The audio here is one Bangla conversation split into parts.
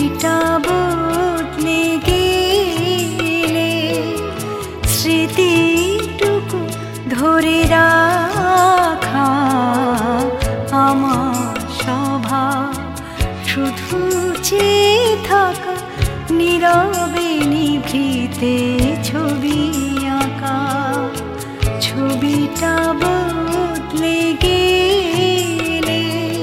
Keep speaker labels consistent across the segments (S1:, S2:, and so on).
S1: ছবিটা বদলে গেলে স্মৃতিটুকু ধরে রাখা আমার স্বভাব। শুধু চেয়ে থাকা, নীরবে নিভৃতে ছবি আঁকা। ছবিটা বদলে গেলে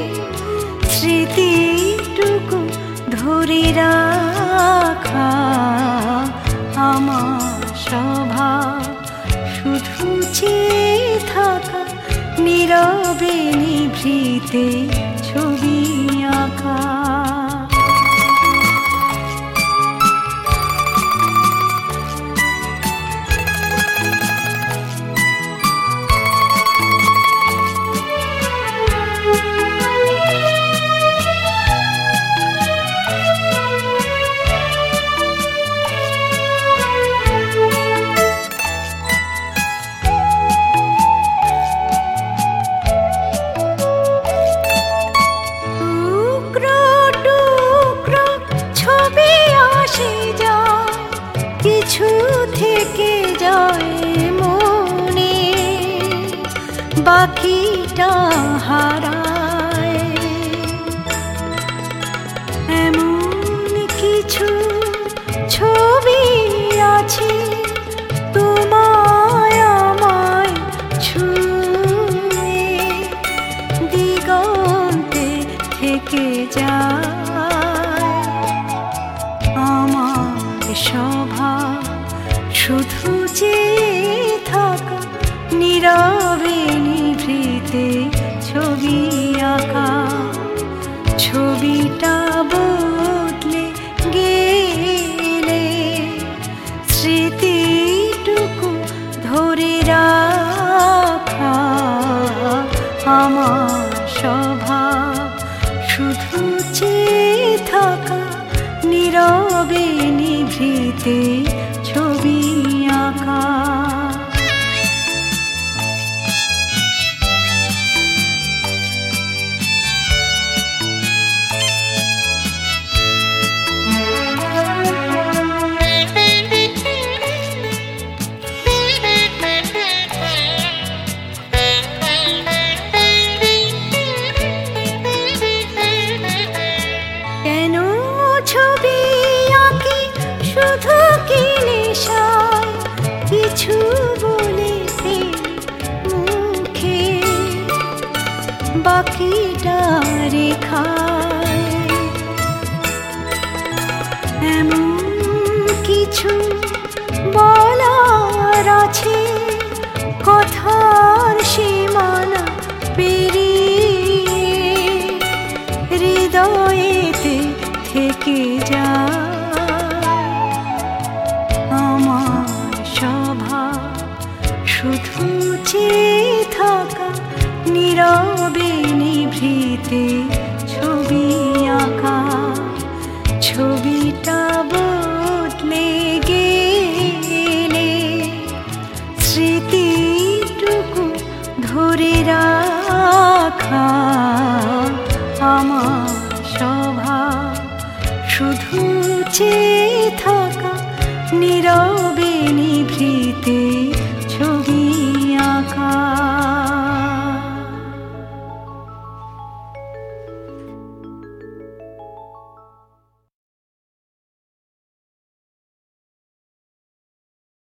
S1: স্মৃতিটুকু ধরে রাখা আমার স্বভাব। শুধু চেয়ে থাকা, নীরবে নিভৃতে ছবি আঁকা। কিছু থেকে যায় মনে, বাকিটা হারায়। এমন কিছু ছবি আছে তোমায় আমায় ছুঁয়ে দিগন্তে থেকে যায়। আমার স্বভাব শুধু চেয়ে থাকা, নীরবে নিভৃতে ছবি আঁকা। ছবিটা বদলে গেলে স্মৃতিটুকু ধরে রাখা আমার স্বভাব। শুধু চেয়ে থাকা, নীরবে নিভৃতে ছবি আঁকা। কেন ছবি আঁকি শুধু কি নেশায়, কিছু বলে মুখে বাকিটা রেখায়। এমন কিছু বলার আছে কথার সীমানা পেরিয়ে হৃদয়েতে থেকে যায়। আমার স্বভাব শুধু চেয়ে থাকা, নীরবে নিভৃতে